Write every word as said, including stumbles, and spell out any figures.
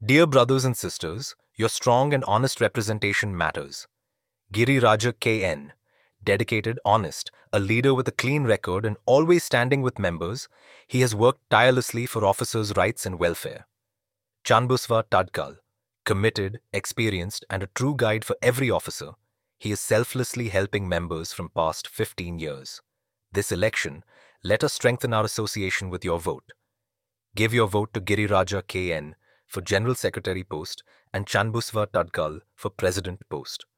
Dear brothers and sisters, your strong and honest representation matters. Giri Raja K N, dedicated, honest, a leader with a clean record and always standing with members, he has worked tirelessly for officers' rights and welfare. Chanbusva Tadkal, committed, experienced, and a true guide for every officer, he is selflessly helping members from past fifteen years. This election, let us strengthen our association with your vote. Give your vote to Giri Raja K N for General Secretary post and Chanbusva Tadkal for President post.